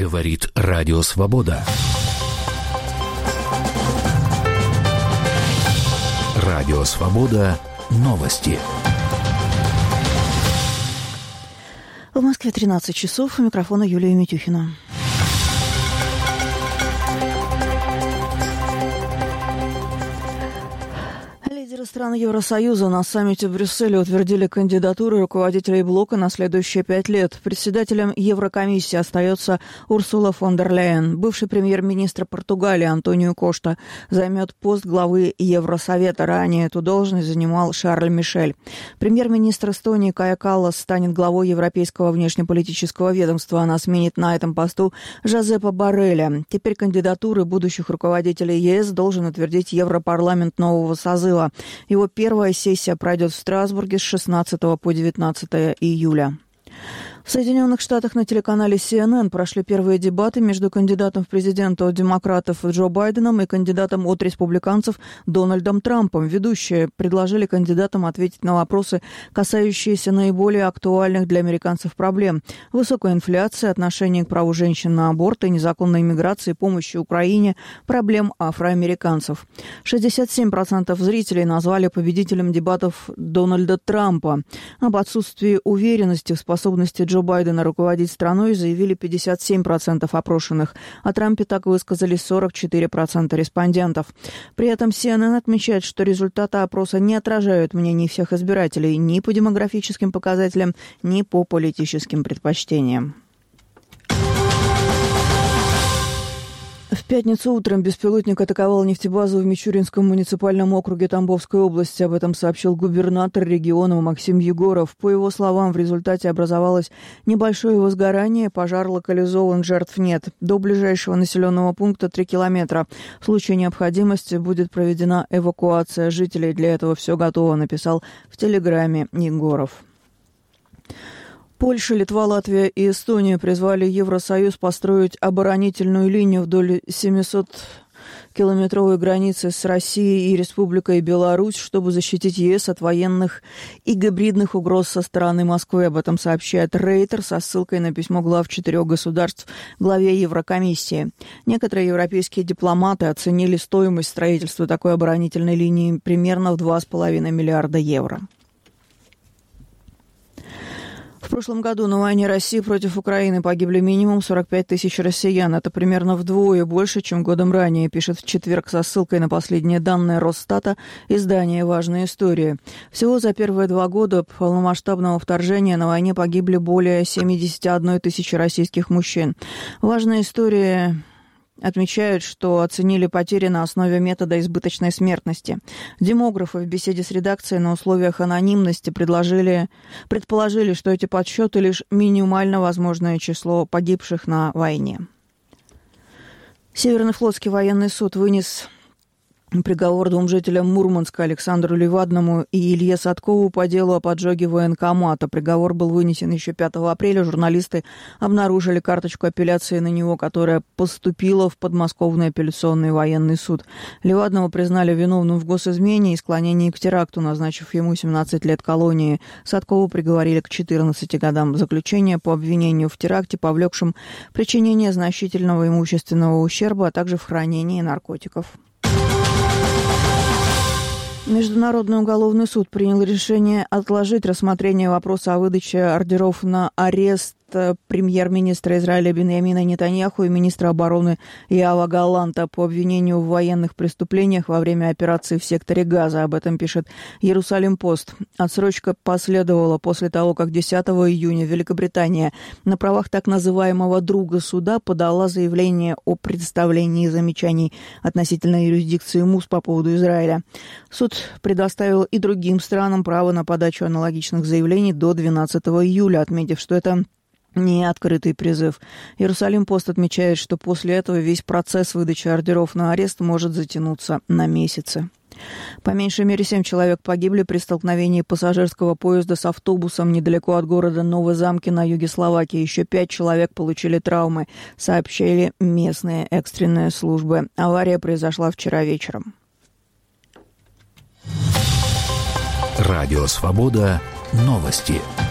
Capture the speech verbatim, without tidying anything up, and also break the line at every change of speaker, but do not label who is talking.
Говорит Радио Свобода. Радио Свобода. Новости.
В Москве тринадцать часов. У микрофона Юлия Митюхина. Лидеры стран Евросоюза на саммите в Брюсселе утвердили кандидатуры руководителей блока на следующие пять лет. Председателем Еврокомиссии остается Урсула фон дер Ляйен. Бывший премьер-министр Португалии Антонио Кошта займет пост главы Евросовета. Ранее эту должность занимал Шарль Мишель. Премьер-министр Эстонии Кая Каллас станет главой Европейского внешнеполитического ведомства. Она сменит на этом посту Жозепа Борреля. Теперь кандидатуры будущих руководителей ЕС должен утвердить Европарламент нового созыва. Его первая сессия пройдет в Страсбурге с шестнадцатого по девятнадцатое июля. В Соединенных Штатах на телеканале си эн эн прошли первые дебаты между кандидатом в президенты от демократов Джо Байденом и кандидатом от республиканцев Дональдом Трампом. Ведущие предложили кандидатам ответить на вопросы, касающиеся наиболее актуальных для американцев проблем: высокой инфляции, отношения к праву женщин на аборт и незаконной миграции, помощи Украине, проблем афроамериканцев. шестьдесят семь процентов зрителей назвали победителем дебатов Дональда Трампа. Об отсутствии уверенности в способности Джо Байдена руководить страной заявили пятьдесят семь процентов опрошенных. О Трампе так высказались сорок четыре процента респондентов. При этом си эн эн отмечает, что результаты опроса не отражают мнений всех избирателей ни по демографическим показателям, ни по политическим предпочтениям. В пятницу утром беспилотник атаковал нефтебазу в Мичуринском муниципальном округе Тамбовской области. Об этом сообщил губернатор региона Максим Егоров. По его словам, в результате образовалось небольшое возгорание, пожар локализован, жертв нет. До ближайшего населенного пункта три километра. В случае необходимости будет проведена эвакуация жителей. Для этого все готово, написал в Телеграме Егоров. Польша, Литва, Латвия и Эстония призвали Евросоюз построить оборонительную линию вдоль семисоткилометровой границы с Россией и Республикой Беларусь, чтобы защитить ЕС от военных и гибридных угроз со стороны Москвы. Об этом сообщает Рейтер со ссылкой на письмо глав четырех государств главе Еврокомиссии. Некоторые европейские дипломаты оценили стоимость строительства такой оборонительной линии примерно в два с половиной миллиарда евро. В прошлом году на войне России против Украины погибли минимум сорок пять тысяч россиян. Это примерно вдвое больше, чем годом ранее, пишет в четверг со ссылкой на последние данные Росстата издание «Важная история». Всего за первые два года полномасштабного вторжения на войне погибли более семьдесят одна тысяча российских мужчин. «Важная история» отмечают, что оценили потери на основе метода избыточной смертности. Демографы в беседе с редакцией на условиях анонимности предложили, предположили, что эти подсчеты лишь минимально возможное число погибших на войне. Северный флотский военный суд вынес приговор двум жителям Мурманска, Александру Левадному и Илье Садкову, по делу о поджоге военкомата. Приговор был вынесен еще пятого апреля. Журналисты обнаружили карточку апелляции на него, которая поступила в подмосковный апелляционный военный суд. Левадного признали виновным в госизмене и склонении к теракту, назначив ему семнадцать лет колонии. Садкову приговорили к четырнадцати годам заключения по обвинению в теракте, повлекшем причинение значительного имущественного ущерба, а также в хранении наркотиков. Международный уголовный суд принял решение отложить рассмотрение вопроса о выдаче ордеров на арест премьер-министра Израиля Биньямина Нетаньяху и министра обороны Йоава Галланта по обвинению в военных преступлениях во время операции в секторе Газа. Об этом пишет Иерусалим-Пост. Отсрочка последовала после того, как десятого июня Великобритания на правах так называемого «друга суда» подала заявление о предоставлении замечаний относительно юрисдикции МУС по поводу Израиля. Суд предоставил и другим странам право на подачу аналогичных заявлений до двенадцатого июля, отметив, что это не открытый призыв. Иерусалим-Пост отмечает, что после этого весь процесс выдачи ордеров на арест может затянуться на месяцы. По меньшей мере семь человек погибли при столкновении пассажирского поезда с автобусом недалеко от города Новые Замки на юге Словакии. Еще пять человек получили травмы, сообщили местные экстренные службы. Авария произошла вчера вечером.
Радио Свобода. Новости.